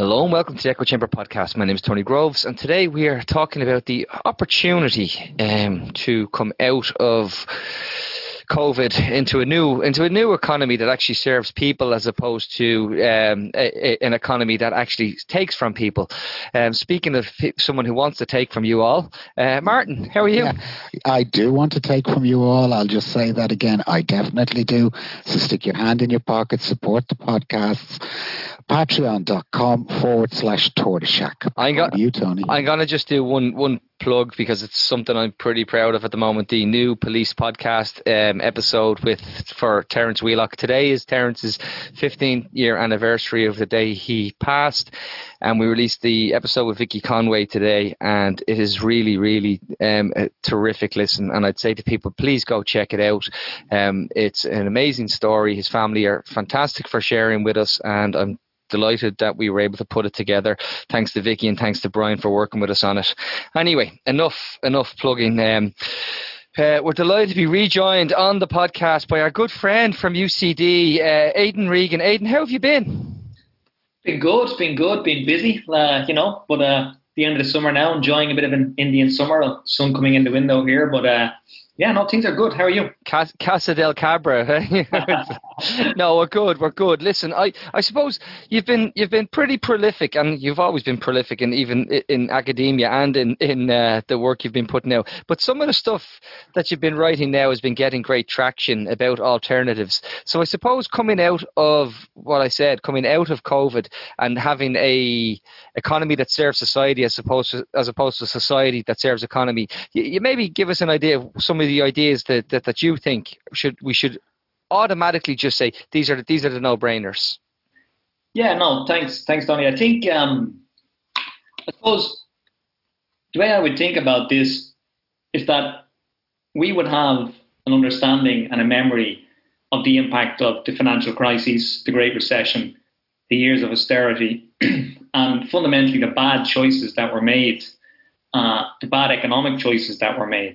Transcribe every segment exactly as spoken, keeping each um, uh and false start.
Hello and welcome to the Echo Chamber podcast. My name is Tony Groves, and today we are talking about the opportunity um, to come out of COVID into a new into a new economy that actually serves people, as opposed to um, a, a, an economy that actually takes from people. Um, speaking of someone who wants to take from you all, uh, Martin, how are you? Yeah, I do want to take from you all. I'll just say that again. I definitely do. So stick your hand in your pocket, support the podcasts. Patreon.com forward slash Tortoise Shack. I'm go- you, Tony. I'm going to just do one one plug because it's something I'm pretty proud of at the moment. The new police podcast um, episode with for Terence Wheelock. Today is Terence's fifteenth year anniversary of the day he passed, and we released the episode with Vicky Conway today, and it is really, really um, a terrific listen. And I'd say to people, please go check it out. Um, it's an amazing story. His family are fantastic for sharing with us, and I'm delighted that we were able to put it together. Thanks to Vicky and thanks to Brian for working with us on it. Anyway, enough enough plugging. Um, uh, we're delighted to be rejoined on the podcast by our good friend from U C D, uh, Aidan Regan. Aidan, how have you been? Been good, been good, been busy, uh, you know, but uh, the end of the summer now, enjoying a bit of an Indian summer, sun coming in the window here, but uh, yeah, no, things are good. How are you? Cas- Casa del Cabra. No, we're good. We're good. Listen, I, I suppose you've been you've been pretty prolific, and you've always been prolific, and even in academia and in in uh, the work you've been putting out. But some of the stuff that you've been writing now has been getting great traction about alternatives. So I suppose coming out of what I said, coming out of COVID, and having a economy that serves society as opposed to as opposed to society that serves economy, you, you maybe give us an idea of some of the ideas that, that, that you think should we should automatically just say these are the, these are the no-brainers. Yeah, no, thanks, thanks, Tony. I think um, I suppose the way I would think about this is that we would have an understanding and a memory of the impact of the financial crisis, the Great Recession, the years of austerity, and fundamentally the bad choices that were made, uh, the bad economic choices that were made.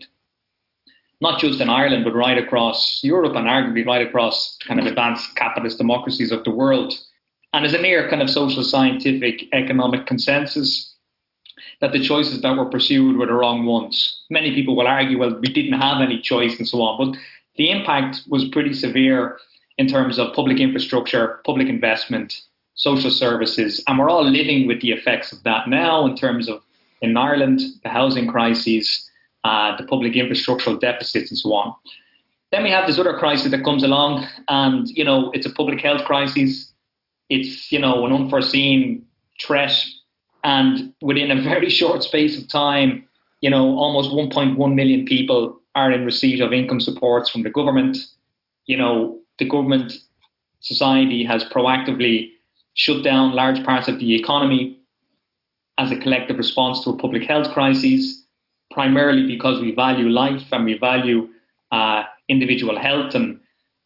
Not just in Ireland, but right across Europe and arguably right across kind of advanced capitalist democracies of the world. And there's a near kind of social, scientific, economic consensus that the choices that were pursued were the wrong ones. Many people will argue, well, we didn't have any choice and so on, but the impact was pretty severe in terms of public infrastructure, public investment, social services, and we're all living with the effects of that now in terms of, in Ireland, the housing crises, Uh, the public infrastructural deficits and so on. Then we have this other crisis that comes along, and, you know, it's a public health crisis. It's, you know, an unforeseen threat. And within a very short space of time, you know, almost one point one million people are in receipt of income supports from the government. You know, the government society has proactively shut down large parts of the economy as a collective response to a public health crisis, primarily because we value life and we value uh, individual health. And,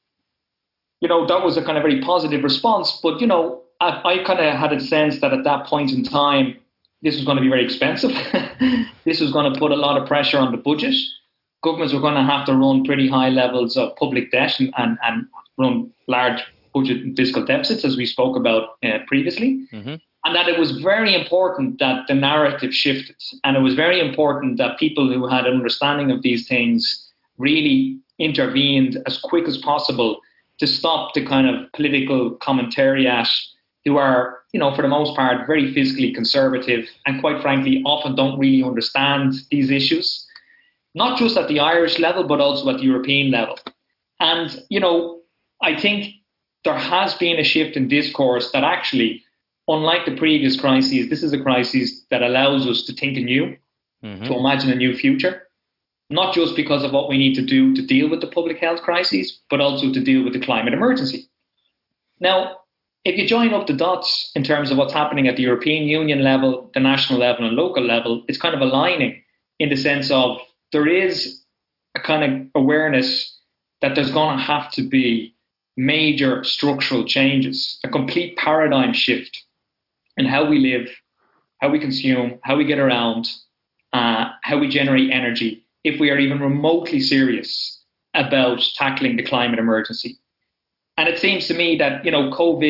you know, that was a kind of very positive response. But, you know, I, I kind of had a sense that at that point in time, this was going to be very expensive. This was going to put a lot of pressure on the budget. Governments were going to have to run pretty high levels of public debt and, and, and run large budget and fiscal deficits, as we spoke about uh, previously. Mm-hmm. And that it was very important that the narrative shifted. And it was very important that people who had an understanding of these things really intervened as quick as possible to stop the kind of political commentariat who are, you know, for the most part, very fiscally conservative and quite frankly, often don't really understand these issues, not just at the Irish level, but also at the European level. And, you know, I think there has been a shift in discourse that actually, unlike the previous crises, this is a crisis that allows us to think anew, mm-hmm. to imagine a new future, not just because of what we need to do to deal with the public health crisis, but also to deal with the climate emergency. Now, if you join up the dots in terms of what's happening at the European Union level, the national level and local level, it's kind of aligning in the sense of there is a kind of awareness that there's going to have to be major structural changes, a complete paradigm shift in how we live, how we consume, how we get around, uh, how we generate energy, if we are even remotely serious about tackling the climate emergency. And it seems to me that, you know, COVID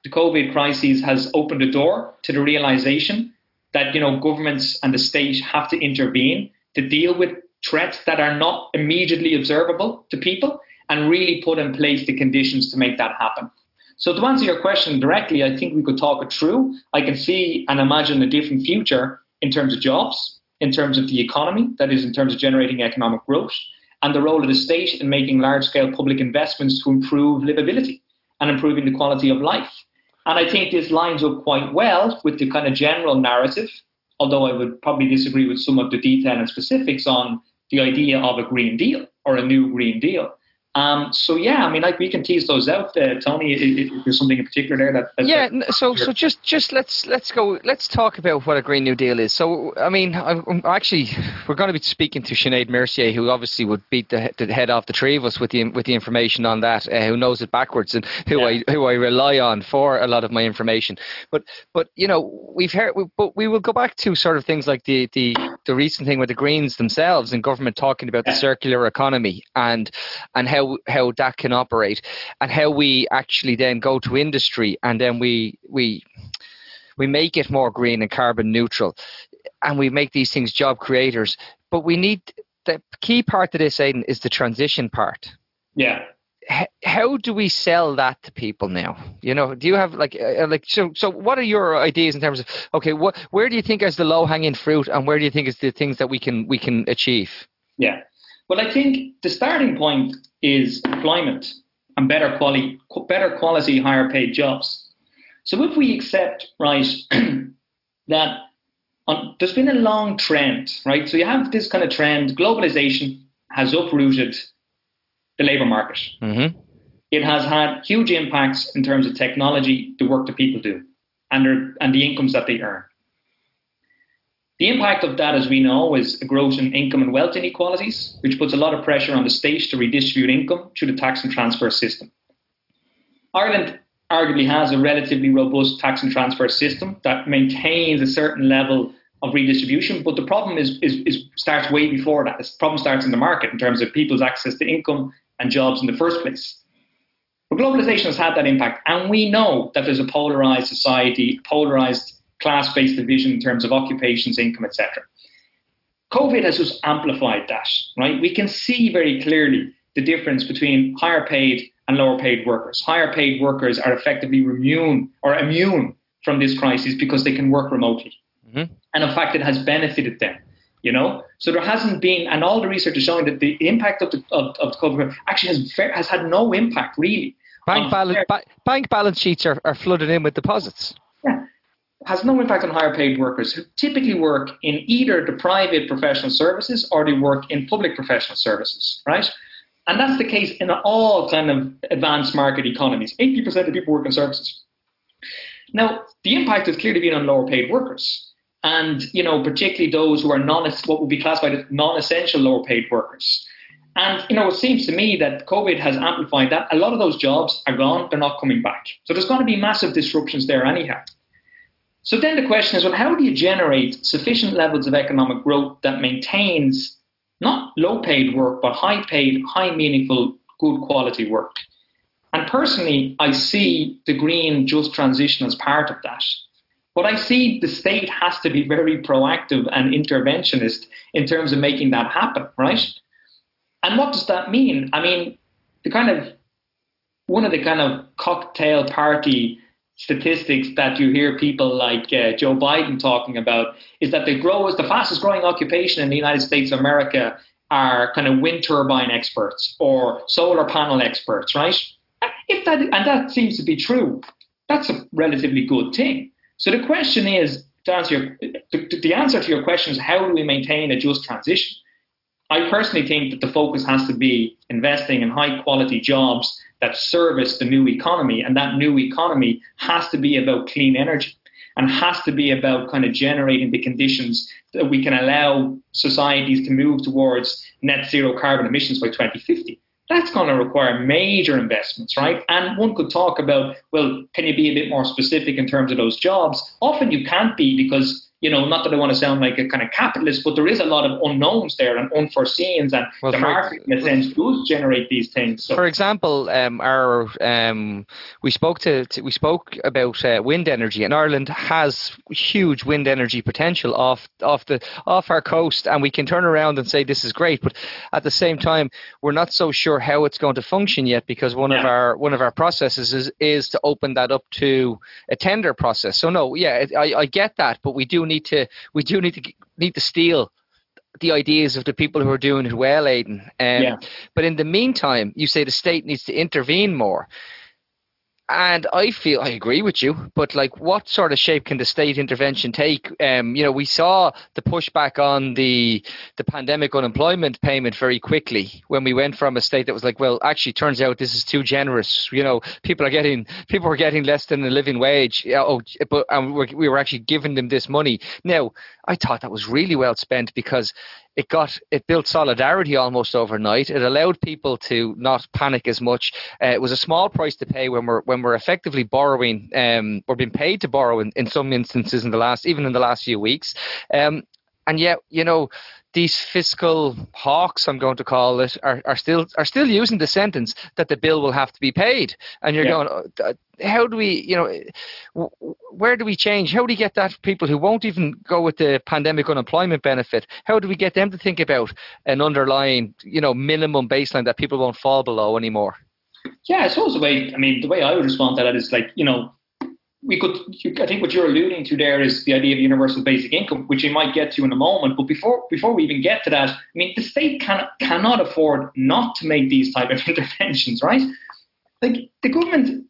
the COVID crisis has opened the door to the realization that, you know, governments and the state have to intervene to deal with threats that are not immediately observable to people and really put in place the conditions to make that happen. So to answer your question directly, I think we could talk it through. I can see and imagine a different future in terms of jobs, in terms of the economy, that is in terms of generating economic growth, and the role of the state in making large-scale public investments to improve livability and improving the quality of life. And I think this lines up quite well with the kind of general narrative, although I would probably disagree with some of the detail and specifics on the idea of a Green Deal or a new Green Deal. Um, so yeah, I mean, like we can tease those out, uh, Tony. If, if there's something in particular there that. That's yeah. Like, so so just just let's let's go. Let's talk about what a Green New Deal is. So I mean, I'm, I'm actually we're going to be speaking to Sinead Mercier, who obviously would beat the, the head off the three of us with the with the information on that. Uh, who knows it backwards and who yeah. I who I rely on for a lot of my information. But but you know we've heard. But we will go back to sort of things like the the, the recent thing with the Greens themselves and government talking about the circular economy and and how. how that can operate and how we actually then go to industry and then we we we make it more green and carbon neutral and we make these things job creators. But we need the key part of this, Aidan, is the transition part. Yeah. H- how do we sell that to people now? You know, do you have like uh, like so so what are your ideas in terms of okay, what where do you think is the low hanging fruit and where do you think is the things that we can we can achieve? Yeah. Well, I think the starting point is employment and better quality, better quality, higher paid jobs. So if we accept, right, that on, there's been a long trend, right? So you have this kind of trend, globalization has uprooted the labour market. Mm-hmm. It has had huge impacts in terms of technology, the work that people do, and their, and the incomes that they earn. The impact of that, as we know, is a growth in income and wealth inequalities, which puts a lot of pressure on the state to redistribute income through the tax and transfer system. Ireland arguably has a relatively robust tax and transfer system that maintains a certain level of redistribution, but the problem is, is, is starts way before that. The problem starts in the market in terms of people's access to income and jobs in the first place. But globalization has had that impact, and we know that there's a polarized society, polarized class-based division in terms of occupations, income, et cetera. COVID has just amplified that, right? We can see very clearly the difference between higher paid and lower paid workers. Higher paid workers are effectively immune or immune from this crisis because they can work remotely. Mm-hmm. And in fact, it has benefited them, you know? So there hasn't been, and all the research is showing that the impact of the of, of COVID actually has has had no impact really. Bank balance, ba- bank balance sheets are, are flooded in with deposits. Yeah. Has no impact on higher paid workers who typically work in either the private professional services or they work in public professional services, right? And that's the case in all kind of advanced market economies. eighty percent of people work in services. Now, the impact has clearly been on lower paid workers. And, you know, particularly those who are non what would be classified as non-essential lower paid workers. And, you know, it seems to me that COVID has amplified that. A lot of those jobs are gone. They're not coming back. So there's going to be massive disruptions there anyhow. So then the question is, well, how do you generate sufficient levels of economic growth that maintains not low-paid work, but high-paid, high-meaningful, good quality work? And personally, I see the green just transition as part of that. But I see the state has to be very proactive and interventionist in terms of making that happen, right? And what does that mean? I mean, the kind of one of the kind of cocktail party statistics that you hear people like uh, Joe Biden talking about is that they grow as the fastest growing occupation in the United States of America are kind of wind turbine experts or solar panel experts, right? If that, and that seems to be true, that's a relatively good thing. So the question is, to answer your, the, the answer to your question is, how do we maintain a just transition? I personally think that the focus has to be investing in high quality jobs that service the new economy. And that new economy has to be about clean energy and has to be about kind of generating the conditions that we can allow societies to move towards net zero carbon emissions by twenty fifty. That's going to require major investments, right? And one could talk about, well, can you be a bit more specific in terms of those jobs? Often you can't be because you know, not that I want to sound like a kind of capitalist, but there is a lot of unknowns there and unforeseens, and well, the market, in a sense, does generate these things. So. For example, um, our um, we spoke to, to we spoke about uh, wind energy, and Ireland has huge wind energy potential off off the off our coast, and we can turn around and say this is great. But at the same time, we're not so sure how it's going to function yet, because one yeah. of our one of our processes is is to open that up to a tender process. So no, yeah, I, I get that, but we do need to we do need to need to steal the ideas of the people who are doing it well, Aidan. Um, yeah. But in the meantime, you say the state needs to intervene more. And I feel, I agree with you, but like, what sort of shape can the state intervention take? Um, you know, we saw the pushback on the the pandemic unemployment payment very quickly when we went from a state that was like, well, actually, turns out this is too generous. You know, people are getting people were getting less than a living wage. Oh, but um, we were actually giving them this money. Now, I thought that was really well spent, because It got it built solidarity almost overnight. It allowed people to not panic as much. Uh, it was a small price to pay when we're when we're effectively borrowing. Um, we're being paid to borrow in, in some instances in the last even in the last few weeks. Um, and yet, you know, these fiscal hawks, I'm going to call it, are, are still are still using the sentence that the bill will have to be paid. And you're yeah. going, how do we, you know, where do we change? How do we get that people who won't even go with the pandemic unemployment benefit? How do we get them to think about an underlying, you know, minimum baseline that people won't fall below anymore? Yeah, I suppose the way, I mean, the way I would respond to that is like, you know, we could, I think what you're alluding to there is the idea of universal basic income, which we might get to in a moment. But before before we even get to that, I mean, the state can, cannot afford not to make these type of interventions, right? Like the government,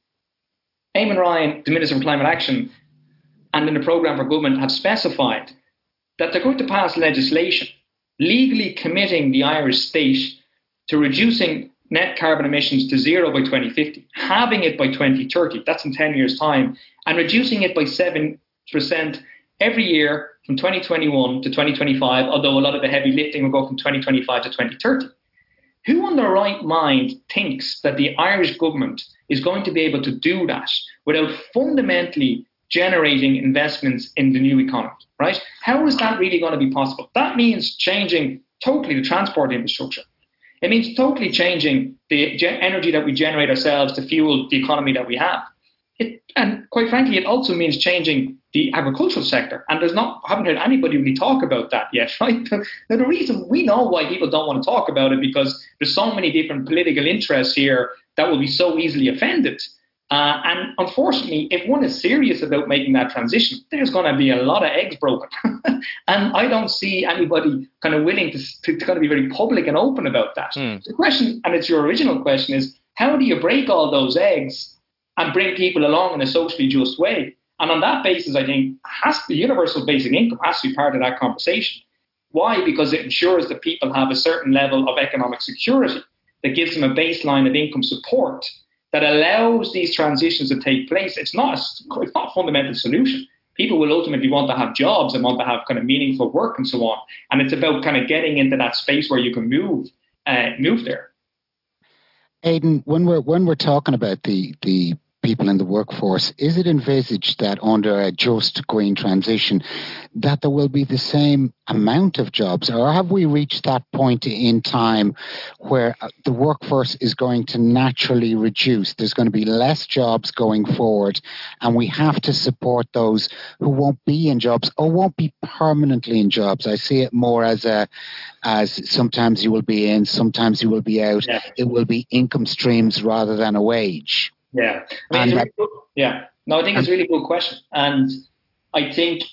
Eamon Ryan, the Minister for Climate Action, and in the Programme for Government have specified that they're going to pass legislation legally committing the Irish state to reducing net carbon emissions to zero by twenty fifty, halving it by twenty thirty, that's in ten years' time, and reducing it by seven percent every year from twenty twenty-one to twenty twenty-five, although a lot of the heavy lifting will go from twenty twenty-five to twenty thirty. Who in their right mind thinks that the Irish government is going to be able to do that without fundamentally generating investments in the new economy, right? How is that really going to be possible? That means changing totally the transport infrastructure. It means totally changing the energy that we generate ourselves to fuel the economy that we have. It, and quite frankly, it also means changing the agricultural sector. And there's not, I haven't heard anybody really talk about that yet, right? Now, the reason we know why people don't want to talk about it, because there's so many different political interests here that will be so easily offended. Uh, and unfortunately, if one is serious about making that transition, there's going to be a lot of eggs broken. And I don't see anybody kind of willing to, to, to kind of be very public and open about that. Mm. The question, and it's your original question, is how do you break all those eggs and bring people along in a socially just way? And on that basis, I think has the universal basic income has to be part of that conversation. Why? Because it ensures that people have a certain level of economic security that gives them a baseline of income support that allows these transitions to take place. It's not a, it's not a fundamental solution. People will ultimately want to have jobs and want to have kind of meaningful work and so on. And it's about kind of getting into that space where you can move, uh, move there. Aidan, when we're when we're talking about the the people in the workforce, is it envisaged that under a just green transition that there will be the same amount of jobs, or have we reached that point in time where the workforce is going to naturally reduce? There's going to be less jobs going forward, and we have to support those who won't be in jobs or won't be permanently in jobs. I see it more as a as sometimes you will be in, sometimes you will be out. Yeah. It will be income streams rather than a wage. Yeah, I mean, really good, yeah. No, I think it's a really good question, and I think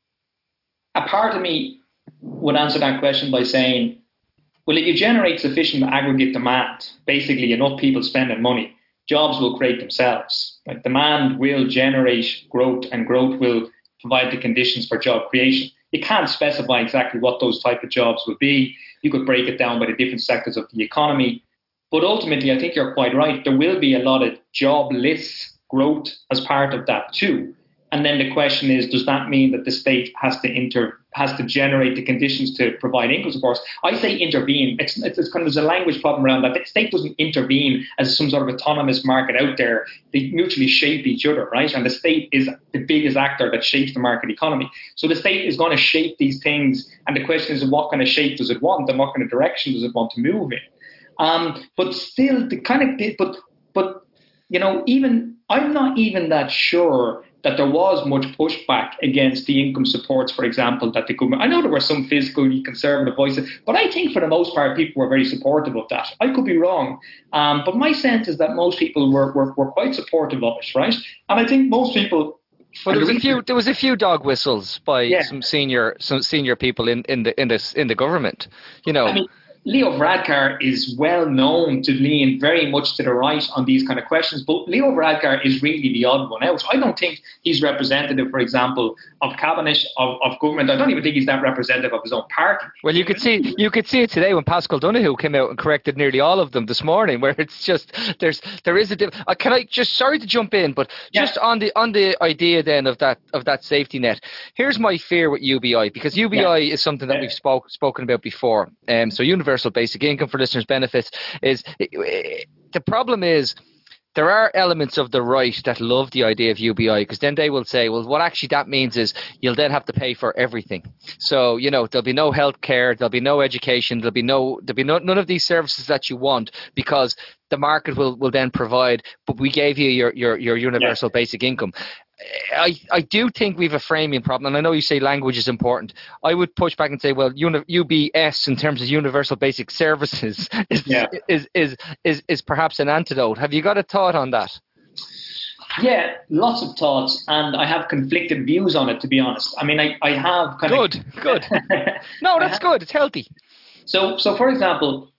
a part of me would answer that question by saying, well, if you generate sufficient aggregate demand, basically enough people spending money, jobs will create themselves. Like demand will generate growth, and growth will provide the conditions for job creation. You can't specify exactly what those type of jobs will be. You could break it down by the different sectors of the economy. But ultimately, I think you're quite right. There will be a lot of jobless growth as part of that too. And then the question is, does that mean that the state has to inter has to generate the conditions to provide income support? I say intervene. It's, it's, it's kind of, there's a language problem around that. The state doesn't intervene as some sort of autonomous market out there. They mutually shape each other, right? And the state is the biggest actor that shapes the market economy. So the state is going to shape these things. And the question is, what kind of shape does it want? And what kind of direction does it want to move in? Um, but still, the kind of, but, but, you know, even, I'm not even that sure that there was much pushback against the income supports, for example, that the government, I know there were some fiscally conservative voices, but I think for the most part, people were very supportive of that. I could be wrong. Um, but my sense is that most people were, were, were quite supportive of it, right? And I think most people... But there was a few. There was a few dog whistles by yeah. some senior, some senior people in, in the in this in the government. You know, I mean, Leo Varadkar is well known to lean very much to the right on these kind of questions, but Leo Varadkar is really the odd one out. I don't think he's representative, for example, of cabinet, of, of government. I don't even think he's that representative of his own party. Well, you could see you could see it today when Pascal Donoghue came out and corrected nearly all of them this morning, where it's just there's there is a diff- uh, can I just sorry to jump in, but yeah. just on the on the idea then of that of that safety net. Here's my fear with U B I, because U B I yeah. is something that yeah. we've spoke spoken about before. Um, so universal Universal basic income for listeners' benefits is the problem is there are elements of the right that love the idea of U B I, because then they will say, well, what actually that means is you'll then have to pay for everything. So, you know, there'll be no health care, there'll be no education, there'll be no there'll be no, none of these services that you want, because the market will, will then provide, but we gave you your, your, your universal yeah. basic income. I, I do think we have a framing problem, and I know you say language is important. I would push back and say, well, uni- U B S in terms of universal basic services is, yeah. is, is, is, is perhaps an antidote. Have you got a thought on that? Yeah, lots of thoughts, and I have conflicted views on it, to be honest. I mean, I, I have kind good, of... Good, good. No, that's have, good. It's healthy. So, so, for example,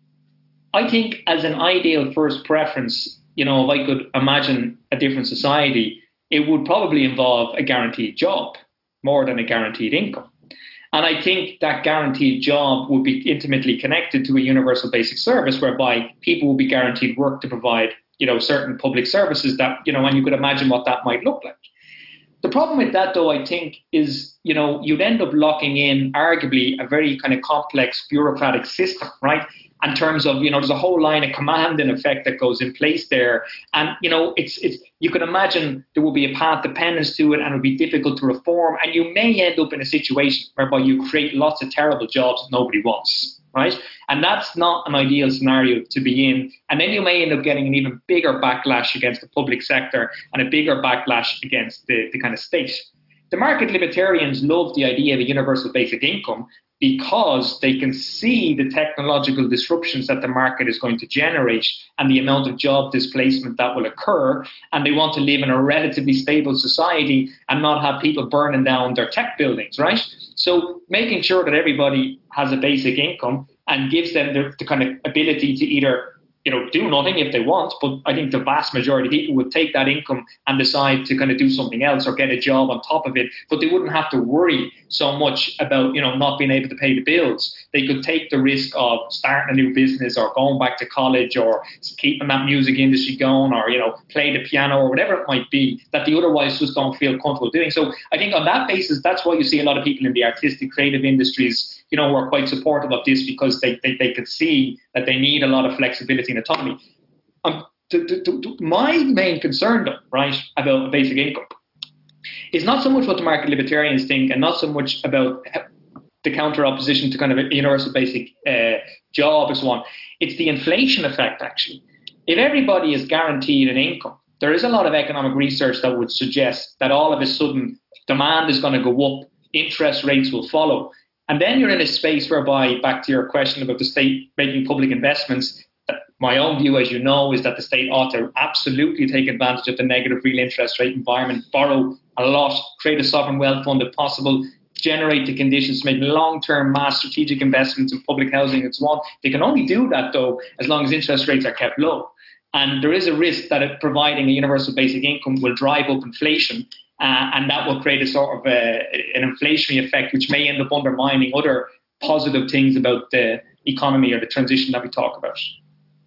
I think as an ideal first preference, you know, if I could imagine a different society, it would probably involve a guaranteed job more than a guaranteed income. And I think that guaranteed job would be intimately connected to a universal basic service, whereby people will be guaranteed work to provide, you know, certain public services that, you know, and you could imagine what that might look like. The problem with that, though, I think, is, you know, you'd end up locking in arguably a very kind of complex bureaucratic system, right? In terms of, you know, there's a whole line of command in effect that goes in place there. And, you know, it's, it's, you can imagine there will be a path dependence to it, and it will be difficult to reform. And you may end up in a situation whereby you create lots of terrible jobs that nobody wants, right? And that's not an ideal scenario to be in. And then you may end up getting an even bigger backlash against the public sector and a bigger backlash against the, the kind of state. The market libertarians love the idea of a universal basic income, because they can see the technological disruptions that the market is going to generate and the amount of job displacement that will occur. And they want to live in a relatively stable society and not have people burning down their tech buildings, right? So making sure that everybody has a basic income and gives them the, the kind of ability to either, you know, do nothing if they want, but I think the vast majority of people would take that income and decide to kind of do something else or get a job on top of it, but they wouldn't have to worry so much about, you know, not being able to pay the bills. They could take the risk of starting a new business or going back to college or keeping that music industry going, or, you know, play the piano or whatever it might be that they otherwise just don't feel comfortable doing. So I think on that basis, that's why you see a lot of people in the artistic, creative industries, you know, were quite supportive of this, because they, they, they could see that they need a lot of flexibility and autonomy. Um, to, to, to, my main concern, though, right, about basic income is not so much what the market libertarians think, and not so much about the counter opposition to kind of a universal basic uh, job and so on. It's the inflation effect, actually. If everybody is guaranteed an income, there is a lot of economic research that would suggest that all of a sudden demand is going to go up, interest rates will follow. And then you're in a space whereby, back to your question about the state making public investments, my own view, as you know, is that the state ought to absolutely take advantage of the negative real interest rate environment, borrow a lot, create a sovereign wealth fund if possible, generate the conditions to make long-term mass strategic investments in public housing and so on. They can only do that, though, as long as interest rates are kept low. And there is a risk that it, providing a universal basic income will drive up inflation. Uh, and that will create a sort of a, an inflationary effect, which may end up undermining other positive things about the economy or the transition that we talk about.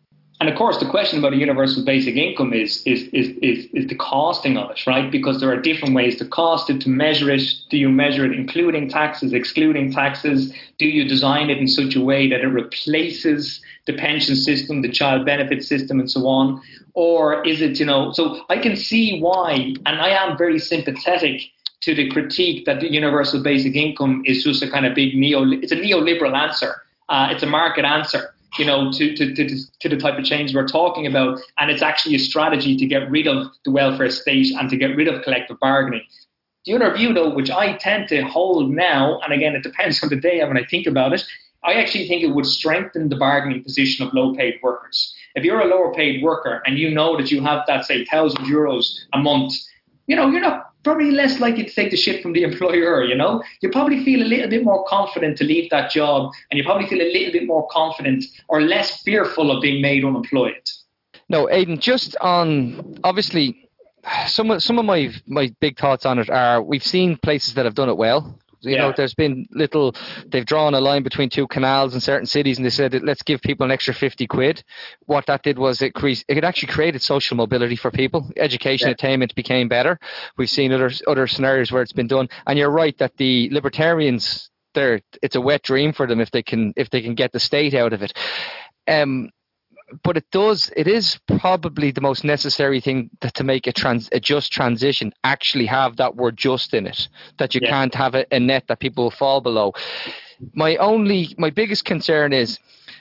And of course, the question about a universal basic income is, is, is, is, is the costing of it, right? Because there are different ways to cost it, to measure it. Do you measure it including taxes, excluding taxes? Do you design it in such a way that it replaces the pension system, the child benefit system, and so on? Or is it, you know, so I can see why, and I am very sympathetic to the critique that the universal basic income is just a kind of big neo, it's a neoliberal answer. Uh, it's a market answer, you know, to, to, to, to the type of change we're talking about. And it's actually a strategy to get rid of the welfare state and to get rid of collective bargaining. The other view, though, which I tend to hold now, and again, it depends on the day when I think about it, I actually think it would strengthen the bargaining position of low-paid workers. If you're a lower-paid worker and you know that you have that, say, one thousand euros a month, you know, you're not probably less likely to take the shit from the employer, you know. You probably feel a little bit more confident to leave that job, and you probably feel a little bit more confident or less fearful of being made unemployed. No, Aidan, just on, obviously, some of, some of my, my big thoughts on it are we've seen places that have done it well. You yeah. know, there's been little, they've drawn a line between two canals in certain cities and they said, let's give people an extra fifty quid. What that did was it cre- it actually created social mobility for people. Education, yeah. attainment became better. We've seen other other scenarios where it's been done. And you're right that the libertarians, they're, it's a wet dream for them if they can if they can get the state out of it. Um, But it does. It is probably the most necessary thing that to make a, trans, a just transition actually have that word "just" in it. That you yeah. can't have a, a net that people will fall below. My only, my biggest concern is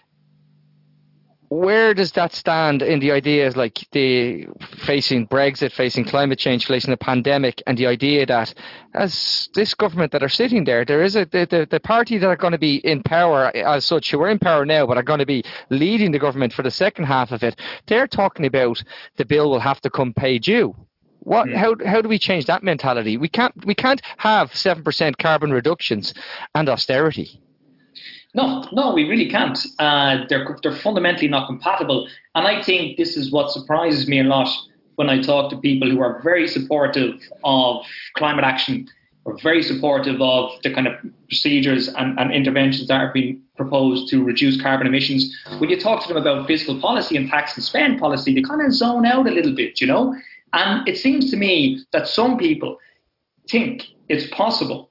where does that stand in the ideas like the facing Brexit, facing climate change, facing the pandemic, and the idea that as this government that are sitting there, there is a the, the, the party that are going to be in power as such, who are in power now, but are going to be leading the government for the second half of it. They're talking about the bill will have to come pay due. What? Mm. How how do we change that mentality? We can't we can't have seven percent carbon reductions and austerity. No, no, we really can't. Uh, they're they're fundamentally not compatible. And I think this is what surprises me a lot when I talk to people who are very supportive of climate action, or very supportive of the kind of procedures and, and interventions that are being proposed to reduce carbon emissions. When you talk to them about fiscal policy and tax and spend policy, they kind of zone out a little bit, you know. And it seems to me that some people think it's possible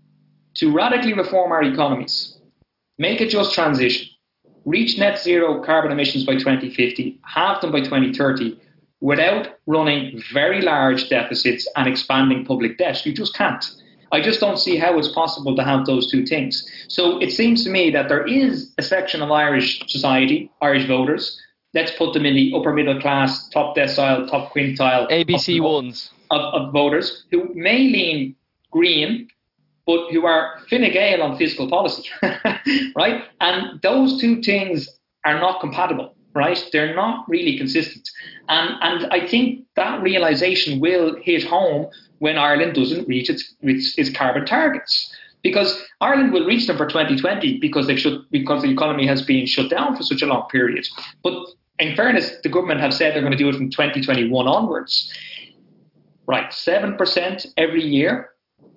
to radically reform our economies, make a just transition, reach net zero carbon emissions by twenty fifty, halve them by twenty thirty, without running very large deficits and expanding public debt. You just can't. I just don't see how it's possible to have those two things. So it seems to me that there is a section of Irish society, Irish voters, let's put them in the upper middle class, top decile, top quintile. A B C of, ones. Of, of voters who may lean green, but who are Fine Gael on fiscal policy, right? And those two things are not compatible, right? They're not really consistent. And and I think that realization will hit home when Ireland doesn't reach its, its, its carbon targets. Because Ireland will reach them for twenty twenty because they should because the economy has been shut down for such a long period. But in fairness, the government have said they're going to do it from twenty twenty-one onwards. Right, seven percent every year.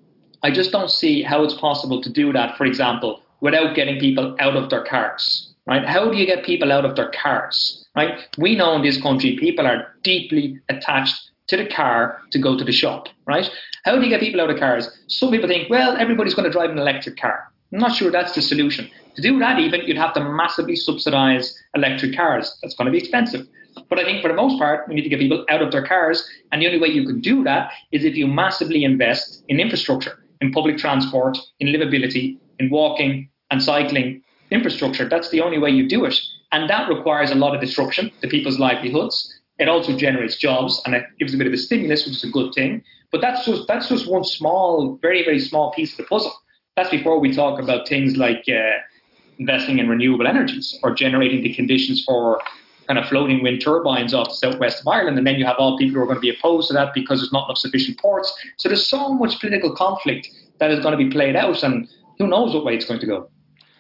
I just don't see how it's possible to do that, for example, without getting people out of their cars, right? How do you get people out of their cars, right? We know in this country, people are deeply attached to the car to go to the shop, right? How do you get people out of cars? Some people think, well, everybody's going to drive an electric car. I'm not sure that's the solution. To do that even, you'd have to massively subsidize electric cars. That's going to be expensive. But I think for the most part, we need to get people out of their cars. And the only way you can do that is if you massively invest in infrastructure, in public transport, in livability, in walking and cycling infrastructure. That's the only way you do it. And that requires a lot of disruption to people's livelihoods. It also generates jobs and it gives a bit of a stimulus, which is a good thing. But that's just that's just one small, very, very small piece of the puzzle. That's before we talk about things like uh, investing in renewable energies or generating the conditions for kind of floating wind turbines off the southwest of Ireland. And then you have all people who are going to be opposed to that because there's not enough sufficient ports. So there's so much political conflict that is going to be played out, and who knows what way it's going to go.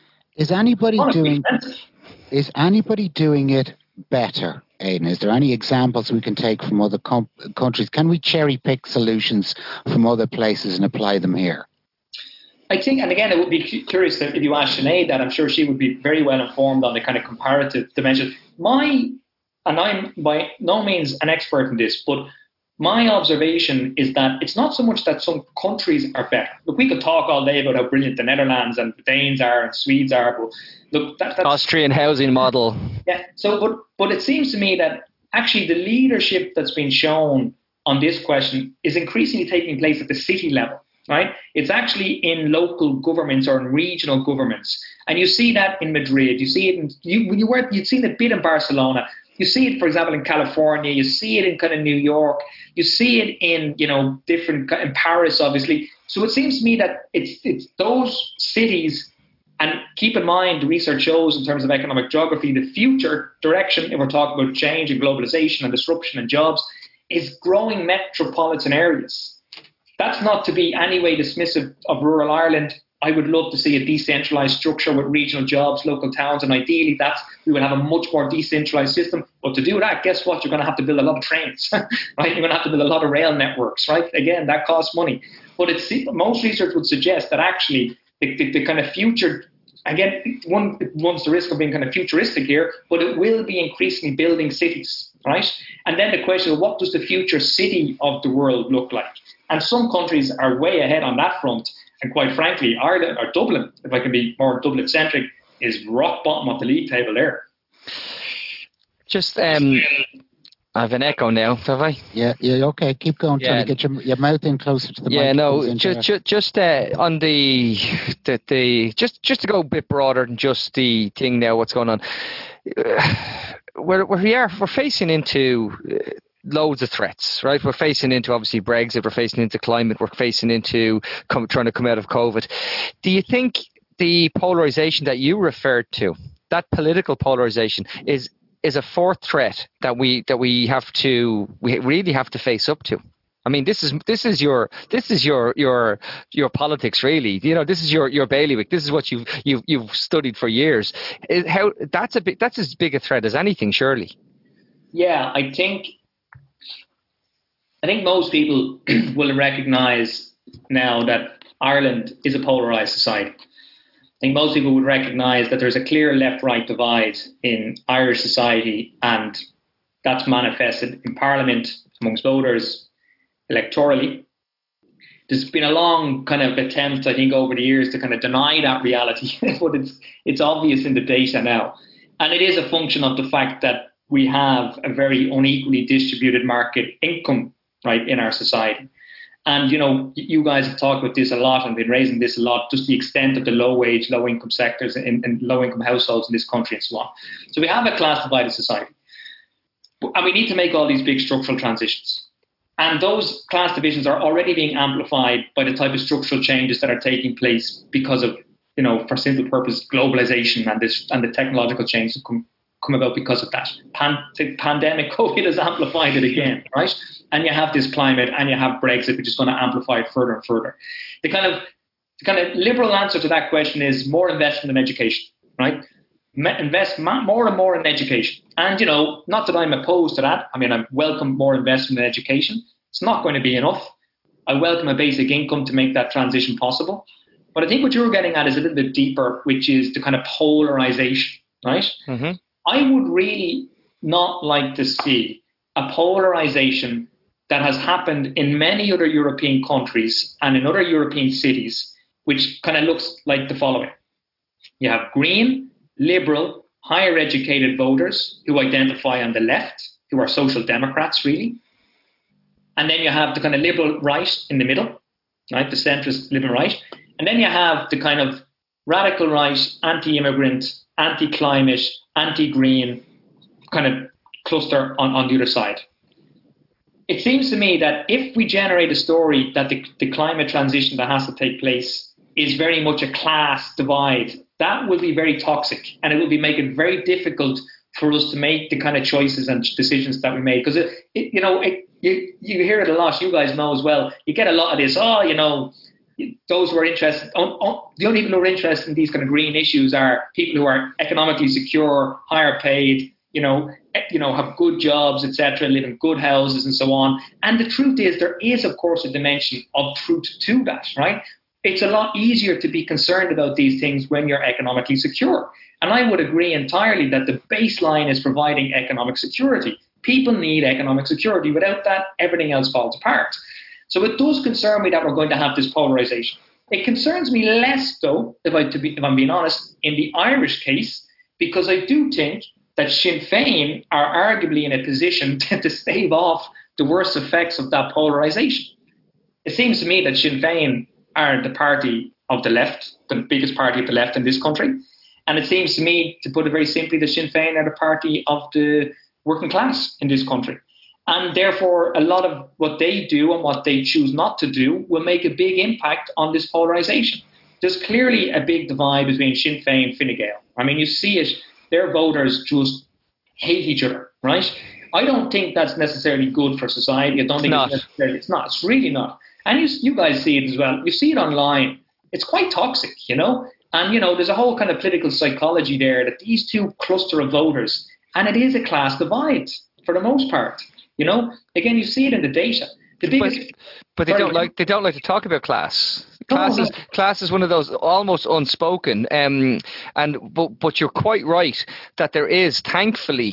Is anybody doing is anybody doing it better, Aidan? Is there any examples we can take from other com- countries? Can we cherry pick solutions from other places and apply them here? I think, and again, it would be curious if you asked Sinead that. I'm sure she would be very well informed on the kind of comparative dimension. My and I'm by no means an expert in this, but my observation is that it's not so much that some countries are better. Look, we could talk all day about how brilliant the Netherlands and the Danes are and Swedes are, but look, that, that's Austrian housing model. Yeah. So, but but it seems to me that actually the leadership that's been shown on this question is increasingly taking place at the city level. Right? It's actually in local governments or in regional governments, and you see that in Madrid. You see it in you when you were you'd seen a bit in Barcelona. You see it, for example, in California. You see it in kind of New York. You see it in, you know, different in Paris, obviously. So it seems to me that it's it's those cities. And keep in mind, the research shows in terms of economic geography, the future direction, if we're talking about change and globalization and disruption and jobs, is growing metropolitan areas. That's not to be any way dismissive of rural Ireland. I would love to see a decentralized structure with regional jobs, local towns, and ideally that's we would have a much more decentralized system. But to do that, guess what? You're going to have to build a lot of trains, right? You're going to have to build a lot of rail networks, right? Again, that costs money. But it's most research would suggest that actually the, the, the kind of future, again, one runs the risk of being kind of futuristic here, but it will be increasingly building cities, right? And then the question of what does the future city of the world look like? And some countries are way ahead on that front. And quite frankly, Ireland or Dublin, if I can be more Dublin-centric, is rock bottom of the league table there. Just, um, I have an echo now, have I? Yeah, yeah, okay. Keep going, trying to get your, your mouth in closer to the yeah, mic. Yeah, no, just just, just uh, on the, the, the, just just to go a bit broader than just the thing now, what's going on. Uh, we're, we are, we're facing into... Uh, loads of threats, right? We're facing into obviously Brexit, we're facing into climate, we're facing into come, trying to come out of COVID. Do you think the polarization that you referred to, that political polarization, is is a fourth threat that we that we have to we really have to face up to? I mean, this is this is your this is your your your politics, really. You know, this is your, your bailiwick. This is what you've you've you've studied for years. It, how that's a big, that's as big a threat as anything, surely. Yeah, I think. I think most people will recognise now that Ireland is a polarised society. I think most people would recognise that there's a clear left-right divide in Irish society, and that's manifested in Parliament, amongst voters, electorally. There's been a long kind of attempt, I think, over the years to kind of deny that reality, but it's it's obvious in the data now. And it is a function of the fact that we have a very unequally distributed market income, right, in our society. And, you know, you guys have talked about this a lot and been raising this a lot, just the extent of the low wage, low income sectors and, and low income households in this country and so on. So we have a class divided society. And we need to make all these big structural transitions. And those class divisions are already being amplified by the type of structural changes that are taking place because of, you know, for simple purpose, globalization and this and the technological changes that come, come about because of that. Pan, the pandemic, COVID has amplified it again, right? And you have this climate and you have Brexit, which is going to amplify it further and further. The kind of the kind of liberal answer to that question is more investment in education, right? Invest more and more in education. And, you know, not that I'm opposed to that. I mean, I welcome more investment in education. It's not going to be enough. I welcome a basic income to make that transition possible. But I think what you're getting at is a little bit deeper, which is the kind of polarization, right? Mm-hmm. I would really not like to see a polarization that has happened in many other European countries and in other European cities, which kind of looks like the following. You have green, liberal, higher educated voters who identify on the left, who are social democrats, really. And then you have the kind of liberal right in the middle, right, the centrist liberal right. And then you have the kind of radical right, anti-immigrant, anti-climate, anti-green kind of cluster on, on the other side. It seems to me that if we generate a story that the, the climate transition that has to take place is very much a class divide, that will be very toxic, and it will be make it very difficult for us to make the kind of choices and decisions that we made. Because, it, it, you know, it, you, you hear it a lot, you guys know as well, you get a lot of this, oh, you know, those who are interested, on, on, the only people who are interested in these kind of green issues are people who are economically secure, higher paid, you know, you know, have good jobs, et cetera, live in good houses and so on. And the truth is, there is, of course, a dimension of truth to that, right? it's a lot easier to be concerned about these things when you're economically secure. And I would agree entirely that the baseline is providing economic security. People need economic security. Without that, everything else falls apart. So it does concern me that we're going to have this polarization. It concerns me less, though, if, I, to be, if I'm being honest, in the Irish case, because I do think that Sinn Féin are arguably in a position to, to stave off the worst effects of that polarization. It seems to me that Sinn Féin are the party of the left, the biggest party of the left in this country. And it seems to me, to put it very simply, that Sinn Féin are the party of the working class in this country. And therefore, a lot of what they do and what they choose not to do will make a big impact on this polarisation. There's clearly a big divide between Sinn Féin and Fine Gael. I mean, you see it, their voters just hate each other, right? I don't think that's necessarily good for society. I don't think it's necessarily, it's not, it's really not. And you, you guys see it as well. You see it online. It's quite toxic, you know? And, you know, there's a whole kind of political psychology there that these two cluster of voters, and it is a class divide for the most part. You know, again, you see it in the data. The biggest, but, but they sorry, don't like they don't like to talk about class. No, Class is no. class is one of those almost unspoken. Um, and but but you're quite right that there is, thankfully,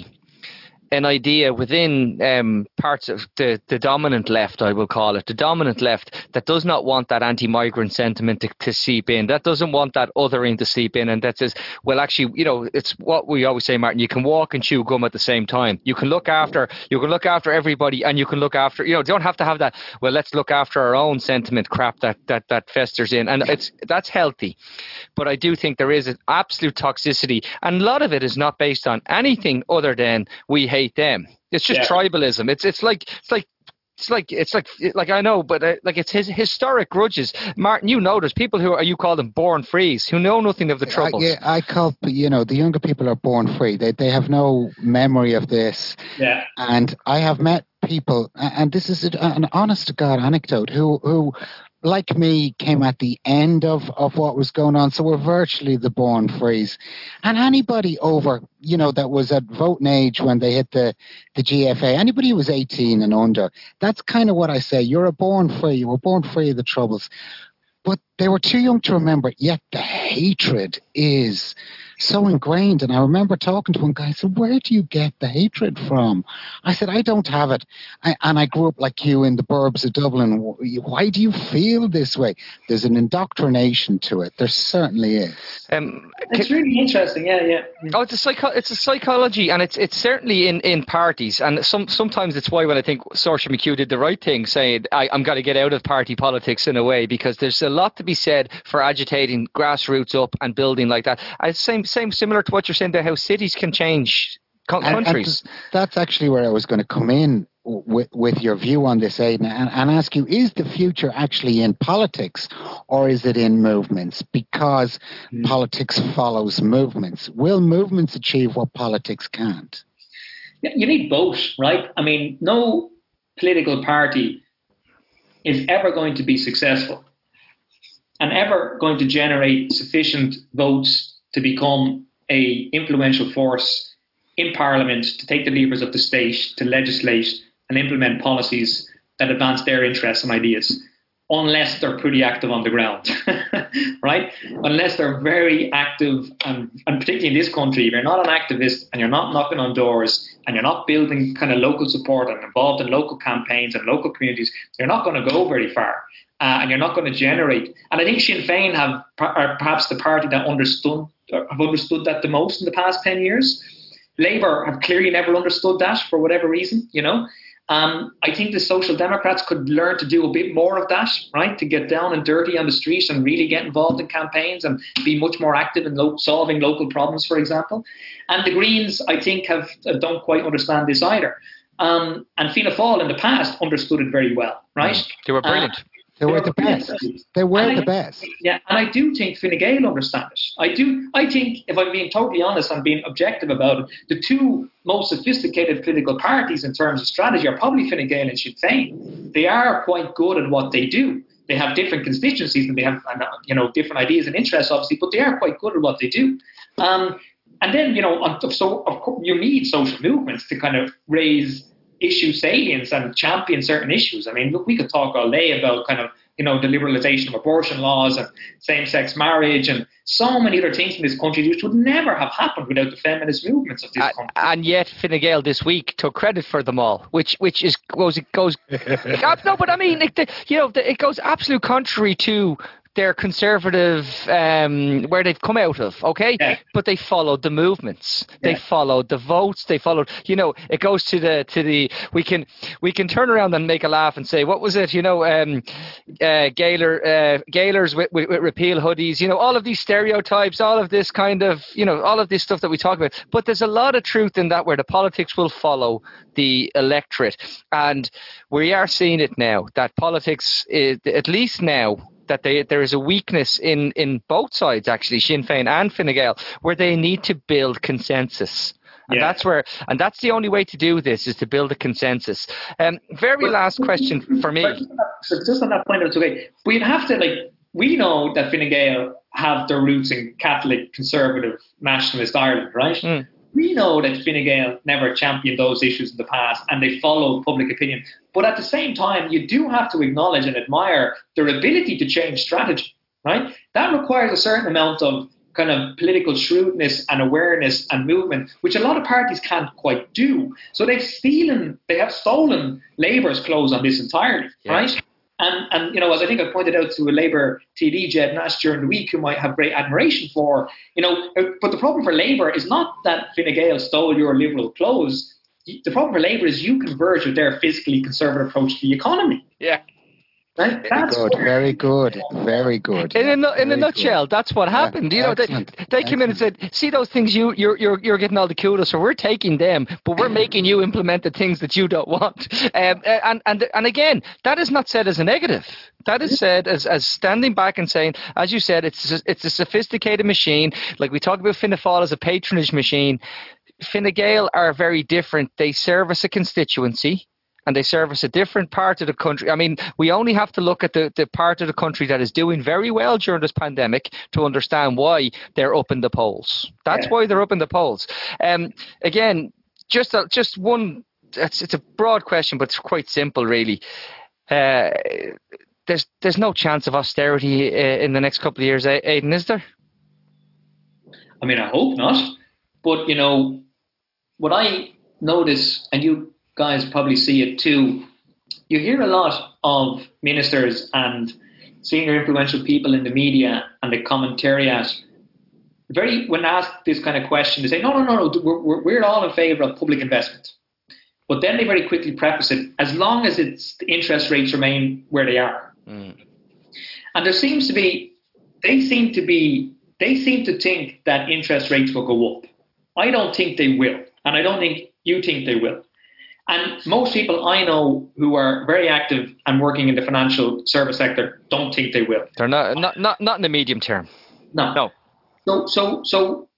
an idea within um, parts of the, the dominant left, I will call it, the dominant left, that does not want that anti-migrant sentiment to, to seep in, that doesn't want that othering to seep in, and that says, well, actually, you know, it's what we always say, Martin, you can walk and chew gum at the same time. You can look after, you can look after everybody, and you can look after, you know, you don't have to have that, well, let's look after our own sentiment crap that, that, that festers in, and it's that's healthy. But I do think there is an absolute toxicity, and a lot of it is not based on anything other than we hate hate them. It's just yeah. tribalism. It's it's like it's like it's like it's like like I know, but uh, like it's his historic grudges. Martin, you know, there's people who are, you call them born frees, who know nothing of the troubles. I, yeah, I call, you know, the younger people are born free. They they have no memory of this. Yeah. And I have met people, and this is an honest to God anecdote, who who. like me, came at the end of, of what was going on. So we're virtually the born frees. And anybody over, you know, that was at voting age when they hit the, the G F A, anybody who was eighteen and under, that's kind of what I say. You're a born free. You were born free of the troubles. But they were too young to remember, yet the hatred is so ingrained. And I remember talking to one guy, I said, where do you get the hatred from? I said, I don't have it. I, and I grew up like you in the burbs of Dublin. Why do you feel this way? There's an indoctrination to it. There certainly is. Um, it's really interesting, yeah, yeah. Oh, it's a psycho- it's a psychology, and it's it's certainly in, in parties, and some sometimes it's why when I think Saoirse McHugh did the right thing, saying I, I'm going to get out of party politics in a way, because there's a lot to be said for agitating grassroots up and building like that. I same same similar to what you're saying about how cities can change co- and, countries. And that's actually where I was going to come in with with your view on this, Aidan, and, and ask you: is the future actually in politics, or is it in movements? Because mm. politics follows movements. Will movements achieve what politics can't? Yeah, you need both, right? I mean, no political party is ever going to be successful and ever going to generate sufficient votes to become a influential force in Parliament, to take the levers of the state, to legislate and implement policies that advance their interests and ideas, unless they're pretty active on the ground, right? Unless they're very active, and, and particularly in this country, if you're not an activist and you're not knocking on doors and you're not building kind of local support and involved in local campaigns and local communities, you're not going to go very far. Uh, and you're not going to generate. And I think Sinn Féin have are perhaps the party that understood have understood that the most in the past ten years. Labour have clearly never understood that for whatever reason, you know. Um, I think the Social Democrats could learn to do a bit more of that, right? To get down and dirty on the streets and really get involved in campaigns and be much more active in lo- solving local problems, for example. And the Greens, I think, have uh, don't quite understand this either. Um, and Fianna Fáil in the past understood it very well, right? They were brilliant. Uh, They were the best. They were the best. Yeah, and I do think Fine Gael understand it. I do. I think, if I'm being totally honest and being objective about it, the two most sophisticated political parties in terms of strategy are probably Fine Gael and Sinn Féin. They are quite good at what they do. They have different constituencies and they have, you know, different ideas and interests, obviously, but they are quite good at what they do. Um, and then, you know, so of course you need social movements to kind of raise issue salience and champion certain issues. I mean, look, we could talk all day about kind of you know, the liberalisation of abortion laws and same-sex marriage and so many other things in this country which would never have happened without the feminist movements of this uh, country. And yet Fine Gael this week took credit for them all, which which is goes it goes no, but I mean, it, the, you know, the, it goes absolute contrary to their conservative, um, where they've come out of, okay? Yeah. But they followed the movements. They Yeah. followed the votes. They followed, you know, it goes to the, to the, we can, we can turn around and make a laugh and say, what was it, you know, um, uh, Gaylor, uh, Gaylors with, with, with repeal hoodies, you know, all of these stereotypes, all of this kind of, you know, all of this stuff that we talk about. But there's a lot of truth in that, where the politics will follow the electorate. And we are seeing it now, that politics, is, at least now, that they, there is a weakness in, in both sides, actually, Sinn Féin and Fine Gael, where they need to build consensus. And Yeah. that's where, and that's the only way to do this, is to build a consensus. Um, very last question for me. So just on that point, it's okay. We'd have to, like, we know that Fine Gael have their roots in Catholic, conservative, nationalist Ireland, right? Mm. We know that Fine Gael never championed those issues in the past, and they followed public opinion. But at the same time, you do have to acknowledge and admire their ability to change strategy, right? That requires a certain amount of kind of political shrewdness and awareness and movement, which a lot of parties can't quite do. So they've stolen, they have stolen Labour's clothes on this entirely, Yeah. right? And, and, you know, as I think I pointed out to a Labour T D, Jed Nash, during the week, whom I have great admiration for, you know, but the problem for Labour is not that Fine Gael stole your liberal clothes. The problem for Labour is you converge with their fiscally conservative approach to the economy. Yeah. Right? Very That's good, very good, very good. In a, nu- in a Very nutshell, good. that's what Yeah, happened. You know, they, excellent, they came in and said, "See those things you you're you're you're getting all the kudos, so we're taking them, but we're making you implement the things that you don't want." Um, and and and again, that is not said as a negative. That is said as as standing back and saying, as you said, it's a, it's a sophisticated machine. Like we talk about Fianna Fáil as a patronage machine. Fine Gael are very different. They service a constituency, and they service a different part of the country. I mean, we only have to look at the, the part of the country that is doing very well during this pandemic to understand why they're up in the polls. That's Yeah. why they're up in the polls. Um, again, just a, just one, it's, it's a broad question, but it's quite simple, really. Uh, there's there's no chance of austerity uh, in the next couple of years, Aidan, is there? I mean, I hope not. But, you know, what I notice, and you guys probably see it too, you hear a lot of ministers and senior influential people in the media and the commentariat, very, when asked this kind of question, they say, no, no, no, no, we're, we're, we're all in favour of public investment. But then they very quickly preface it, as long as it's, the interest rates remain where they are. Mm. And there seems to be, they seem to be, they seem to think that interest rates will go up. I don't think they will. And I don't think you think they will. And most people I know who are very active and working in the financial service sector don't think they will. They're not not not, not in the medium term. No. No. So, so, so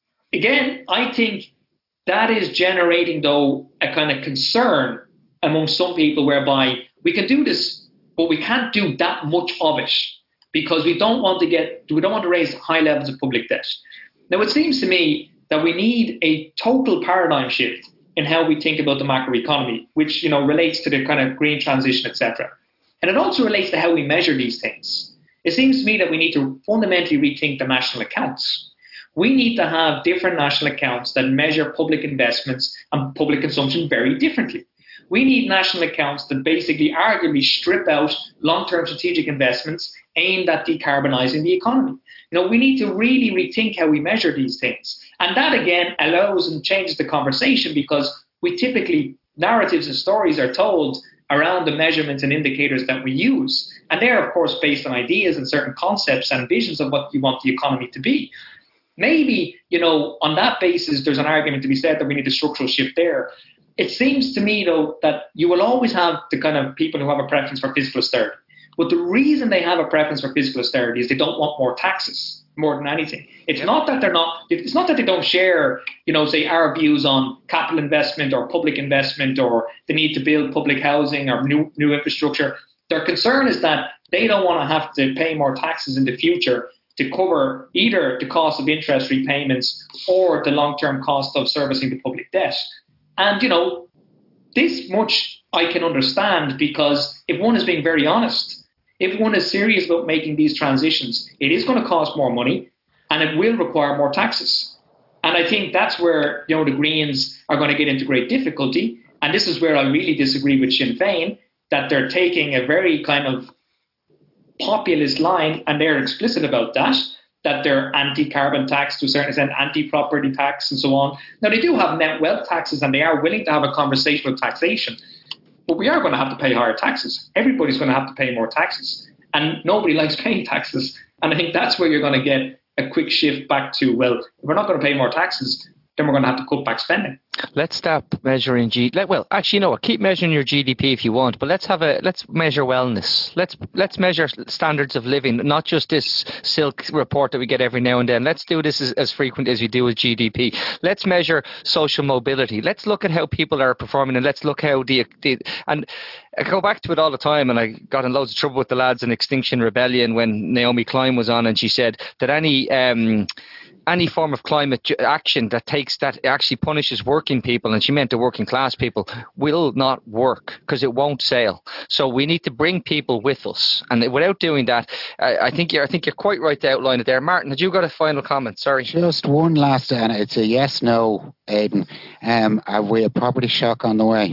again, I think that is generating, though, a kind of concern among some people whereby we can do this, but we can't do that much of it because we don't want to get, we don't want to raise high levels of public debt. Now, it seems to me that we need a total paradigm shift in how we think about the macroeconomy, which, you know, relates to the kind of green transition, et cetera. And it also relates to how we measure these things. It seems to me that we need to fundamentally rethink the national accounts. We need to have different national accounts that measure public investments and public consumption very differently. We need national accounts that basically arguably strip out long-term strategic investments aimed at decarbonising the economy. You know, we need to really rethink how we measure these things. And that, again, allows and changes the conversation because we typically, narratives and stories are told around the measurements and indicators that we use. And they're, of course, based on ideas and certain concepts and visions of what you want the economy to be. Maybe, you know, on that basis, there's an argument to be said that we need a structural shift there. It seems to me, though, that you will always have the kind of people who have a preference for fiscal austerity. But the reason they have a preference for fiscal austerity is they don't want more taxes more than anything. It's not that they're not, it's not that they don't share, you know, say our views on capital investment or public investment or the need to build public housing or new, new infrastructure. Their concern is that they don't want to have to pay more taxes in the future to cover either the cost of interest repayments or the long-term cost of servicing the public debt. And, you know, this much I can understand because if one is being very honest, if one is serious about making these transitions, it is going to cost more money and it will require more taxes. And I think that's where, you know, the Greens are going to get into great difficulty. And this is where I really disagree with Sinn Féin, that they're taking a very kind of populist line, and they're explicit about that, that they're anti-carbon tax to a certain extent, anti-property tax and so on. Now, they do have net wealth taxes and they are willing to have a conversation with taxation, but we are going to have to pay higher taxes. Everybody's going to have to pay more taxes, and nobody likes paying taxes. And I think that's where you're going to get a quick shift back to, well, if we're not going to pay more taxes, then we're going to have to cut back spending. Let's stop measuring G. Let, well, actually, you know what? Keep measuring your G D P if you want, but let's have a let's measure wellness. Let's let's measure standards of living, not just this silk report that we get every now and then. Let's do this as, as frequent as we do with G D P. Let's measure social mobility. Let's look at how people are performing, and let's look how the, the and I go back to it all the time. And I got in loads of trouble with the lads in Extinction Rebellion when Naomi Klein was on, and she said that any um, any form of climate action that takes that actually punishes working people, and she meant the working class people, will not work because it won't sail. So we need to bring people with us, and without doing that, I, I think you're I think you're quite right to outline it there. Martin, had you got a final comment? Sorry, just one last, and it's a yes, no, Aidan. Um, are we a property shock on the way?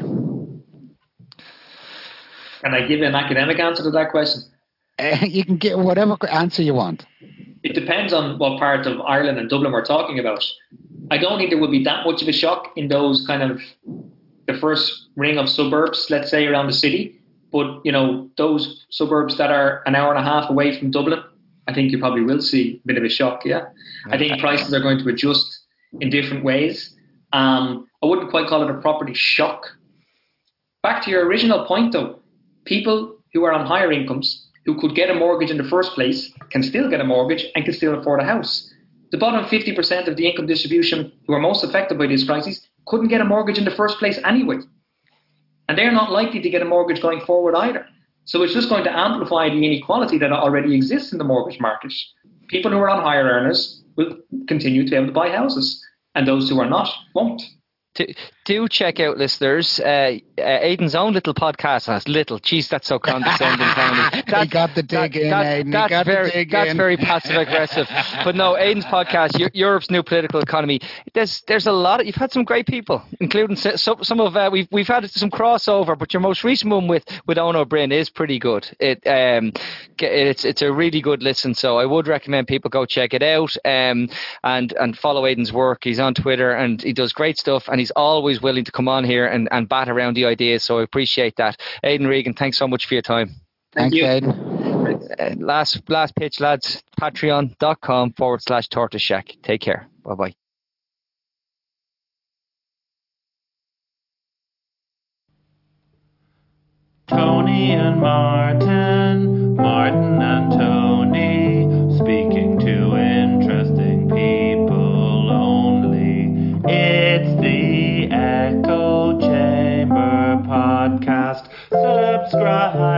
Can I give you an academic answer to that question? Uh, you can get whatever answer you want. It depends on what part of Ireland and Dublin we're talking about. I don't think there will be that much of a shock in those kind of the first ring of suburbs, let's say, around the city. But, you know, those suburbs that are an hour and a half away from Dublin, I think you probably will see a bit of a shock, yeah. I think prices are going to adjust in different ways. Um, I wouldn't quite call it a property shock. Back to your original point, though, people who are on higher incomes, who could get a mortgage in the first place, can still get a mortgage and can still afford a house. The bottom fifty percent of the income distribution who are most affected by this crisis couldn't get a mortgage in the first place anyway. And they're not likely to get a mortgage going forward either. So it's just going to amplify the inequality that already exists in the mortgage market. People who are on higher earners will continue to be able to buy houses, and those who are not won't. Do check out, listeners, uh, uh, Aidan's own little podcast. Has little, geez, that's so condescending. That, he got the dig that, in, that, Aidan. That's, got very, the dig that's in. very passive aggressive. But no, Aidan's podcast, Europe's New Political Economy. There's there's a lot of, you've had some great people, including some, some of uh, we've we've had some crossover. But your most recent one with with Ono Bryn is pretty good. It um it's it's a really good listen. So I would recommend people go check it out. Um and and follow Aidan's work. He's on Twitter and he does great stuff. And he's always willing to come on here and, and bat around the ideas, so I appreciate that. Aidan Regan, thanks so much for your time. Thank Thanks, you. Aidan. Uh, last last pitch, lads. Patreon.com forward slash Tortoise Shack. Take care. Bye bye. Tony and Martin, Martin and Tony, speaking to interesting people only. It's the Echo Chamber Podcast. Subscribe.